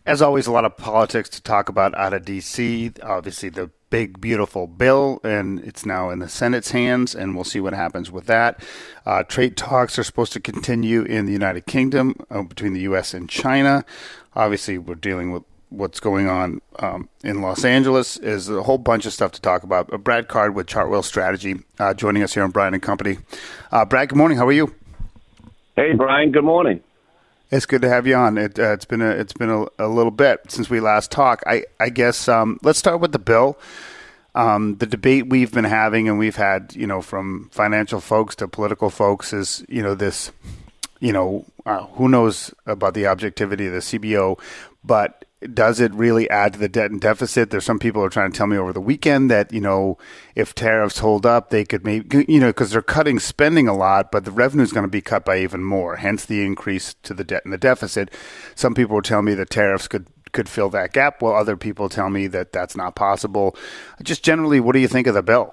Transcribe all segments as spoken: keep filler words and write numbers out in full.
As always, a lot of politics to talk about out of D C. Obviously, the big, beautiful bill, and it's now in the Senate's hands, and we'll see what happens with that. Uh, trade talks are supposed to continue in the United Kingdom uh, between the U S and China. Obviously, we're dealing with what's going on um, in Los Angeles. Is a whole bunch of stuff to talk about. Uh, Brad Card with Chartwell Strategy uh, joining us here on Brian and Company. Uh, Brad, good morning. How are you? Hey, Brian. Good morning. It's good to have you on. It, uh, it's been a it's been a, a little bit since we last talked. I I guess um, let's start with the bill. Um, the debate we've been having, and we've had, you know, from financial folks to political folks, is you know this, you know, uh, who knows about the objectivity of the C B O, but does it really add to the debt and deficit? There's some people who are trying to tell me over the weekend that, you know, if tariffs hold up, they could maybe, you know, because they're cutting spending a lot, but the revenue is going to be cut by even more, hence the increase to the debt and the deficit. Some people were telling me that tariffs could, could fill that gap, while other people tell me that that's not possible. Just generally, what do you think of the bill?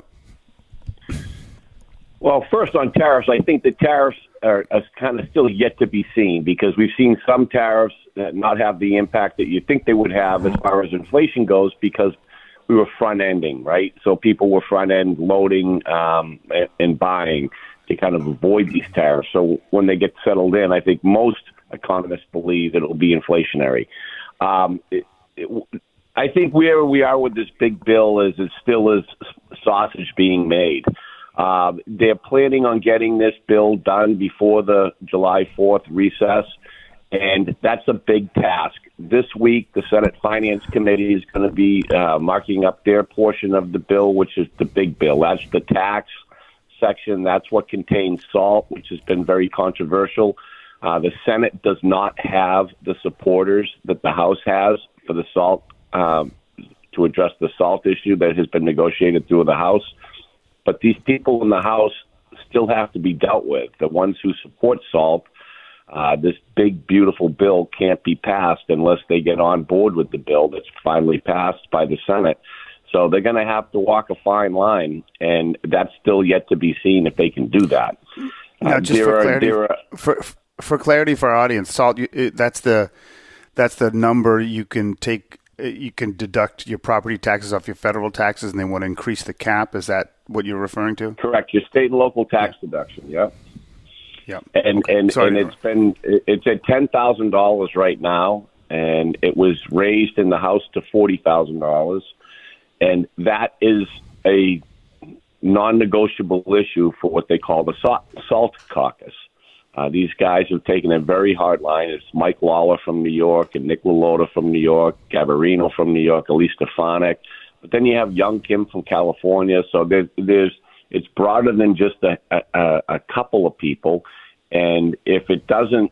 Well, first on tariffs, I think the tariffs are, are kind of still yet to be seen, because we've seen some tariffs not have the impact that you think they would have as far as inflation goes, because we were front-ending, right? So people were front-end loading um, and, and buying to kind of avoid these tariffs. So when they get settled in, I think most economists believe it will be inflationary. Um, it, it, I think where we are with this big bill is it still is sausage being made. Uh, they're planning on getting this bill done before the July fourth recess, and that's a big task. This week, the Senate Finance Committee is going to be uh, marking up their portion of the bill, which is the big bill. That's the tax section. That's what contains SALT, which has been very controversial. Uh, the Senate does not have the supporters that the House has for the SALT, um, to address the SALT issue that has been negotiated through the House. But these people in the House still have to be dealt with. The ones who support SALT, uh, this big, beautiful bill can't be passed unless they get on board with the bill that's finally passed by the Senate. So they're going to have to walk a fine line, and that's still yet to be seen if they can do that. Now, uh, just for are, clarity, are, for, for clarity for our audience, SALT, it, that's the that's the number you can take. You can deduct your property taxes off your federal taxes, and they want to increase the cap. Is that what you're referring to? Correct. Your state and local tax yeah. deduction. Yeah. Yeah. And okay. and, Sorry, and it's been it's at ten thousand dollars right now, and it was raised in the House to forty thousand dollars, and that is a non-negotiable issue for what they call the SALT caucus. Uh, these guys have taken a very hard line. It's Mike Lawler from New York and Nick LaLota from New York, Gabarino from New York, Elise Stefanik. But then you have Young Kim from California. So there's, there's it's broader than just a, a, a couple of people. And if it doesn't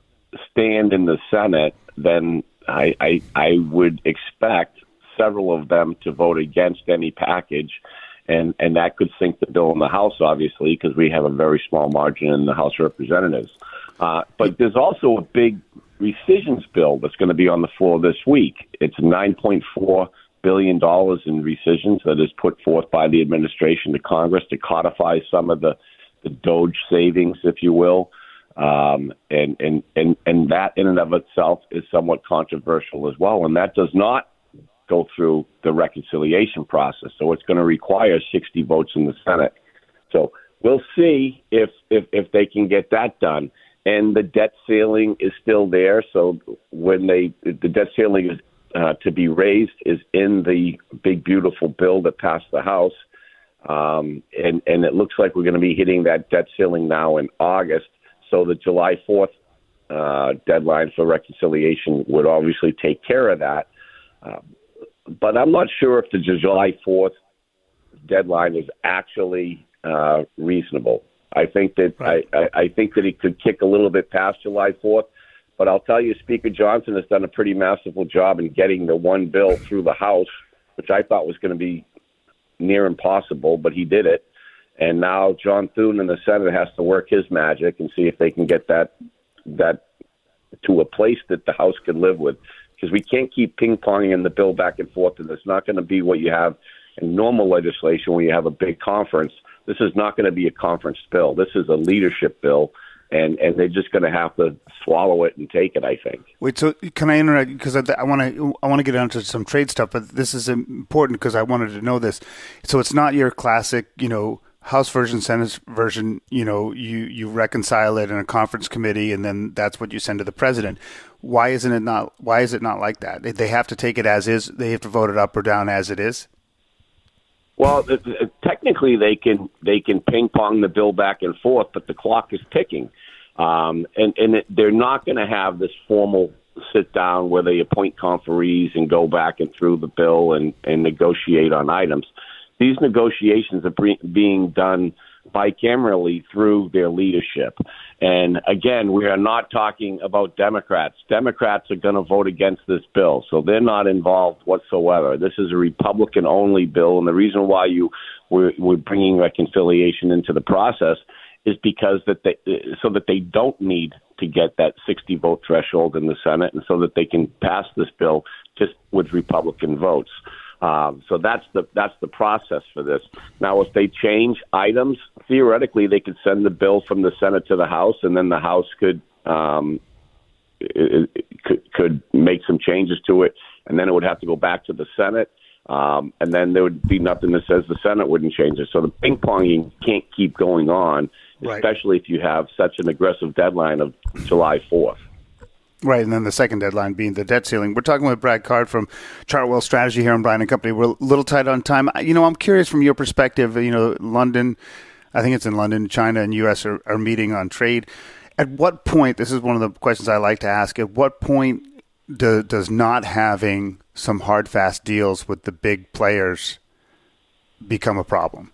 stand in the Senate, then I, I, I would expect several of them to vote against any package. And and that could sink the bill in the House, obviously, because we have a very small margin in the House of Representatives. Uh, but there's also a big rescissions bill that's going to be on the floor this week. It's nine point four billion dollars in rescissions that is put forth by the administration to Congress to codify some of the, the Doge savings, if you will. Um, and, and, and, and that in and of itself is somewhat controversial as well. And that does not go through the reconciliation process. So it's going to require sixty votes in the Senate. So we'll see if, if, if they can get that done. And the debt ceiling is still there. So when they, the debt ceiling is uh, to be raised is in the big, beautiful bill that passed the House. Um, and, and it looks like we're going to be hitting that debt ceiling now in August. So the July fourth uh, deadline for reconciliation would obviously take care of that. Uh, But I'm not sure if the July fourth deadline is actually uh, reasonable. I think that right. I, I, I think that it could kick a little bit past July fourth. But I'll tell you, Speaker Johnson has done a pretty masterful job in getting the one bill through the House, which I thought was going to be near impossible, but he did it. And now John Thune in the Senate has to work his magic and see if they can get that that to a place that the House can live with. Because we can't keep ping-ponging in the bill back and forth, and it's not going to be what you have in normal legislation when you have a big conference. This is not going to be a conference bill. This is a leadership bill, and and they're just going to have to swallow it and take it, I think. Wait, so can I interrupt? Because I want to I want to get onto some trade stuff, but this is important because I wanted to know this. So it's not your classic, you know, House version, Senate version, you know, you, you reconcile it in a conference committee and then that's what you send to the president. Why isn't it not, why is it not like that? They have to take it as is. They have to vote it up or down as it is. Well, technically they can, they can ping pong the bill back and forth, but the clock is ticking. Um, and, and it, they're not going to have this formal sit down where they appoint conferees and go back and through the bill and, and negotiate on items. These negotiations are pre- being done bicamerally through their leadership. And again, we are not talking about Democrats. Democrats are going to vote against this bill, so they're not involved whatsoever. This is a Republican-only bill, and the reason why you we're, we're bringing reconciliation into the process is because that they, so that they don't need to get that sixty vote threshold in the Senate, and so that they can pass this bill just with Republican votes. Um, so that's the that's the process for this. Now, if they change items, theoretically, they could send the bill from the Senate to the House, and then the House could um, it, it could, could make some changes to it, and then it would have to go back to the Senate, um, and then there would be nothing that says the Senate wouldn't change it. So the ping ponging can't keep going on, especially right. if you have such an aggressive deadline of July fourth. Right, and then the second deadline being the debt ceiling. We're talking with Brad Card from Chartwell Strategy here on Bryan and Company. We're a little tight on time. You know, I'm curious from your perspective, you know, London, I think it's in London, China and U S are, are meeting on trade. At what point, this is one of the questions I like to ask, at what point do, does not having some hard, fast deals with the big players become a problem?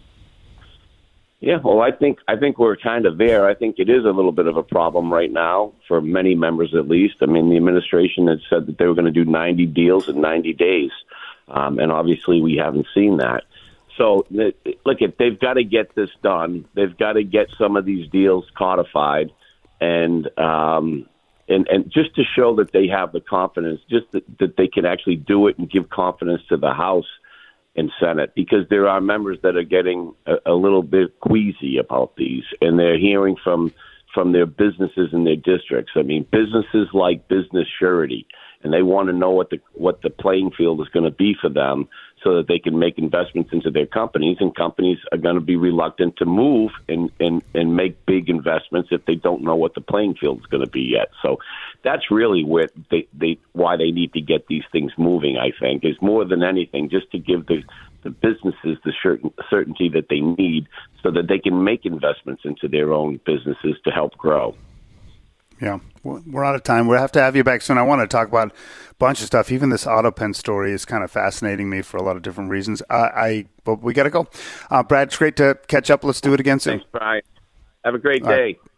Yeah, well, I think I think we're kind of there. I think it is a little bit of a problem right now for many members, at least. I mean, the administration had said that they were going to do ninety deals in ninety days, um, and obviously we haven't seen that. So, look, if they've got to get this done, they've got to get some of these deals codified, and um, and and just to show that they have the confidence, just that, that they can actually do it and give confidence to the House and Senate, because there are members that are getting a, a little bit queasy about these, and they're hearing from from their businesses in their districts. I mean, businesses like business surety, and they want to know what the what the playing field is going to be for them, so that they can make investments into their companies, and companies are going to be reluctant to move and, and, and make big investments if they don't know what the playing field is going to be yet. So that's really where they, they why they need to get these things moving, I think, is more than anything just to give the, the businesses the certain, certainty that they need so that they can make investments into their own businesses to help grow. Yeah, we're out of time. We'll have to have you back soon. I want to talk about a bunch of stuff. Even this AutoPen story is kind of fascinating me for a lot of different reasons. Uh, I, but we got to go. Uh, Brad, it's great to catch up. Let's do it again soon. Thanks, Brian. Have a great All day. Right.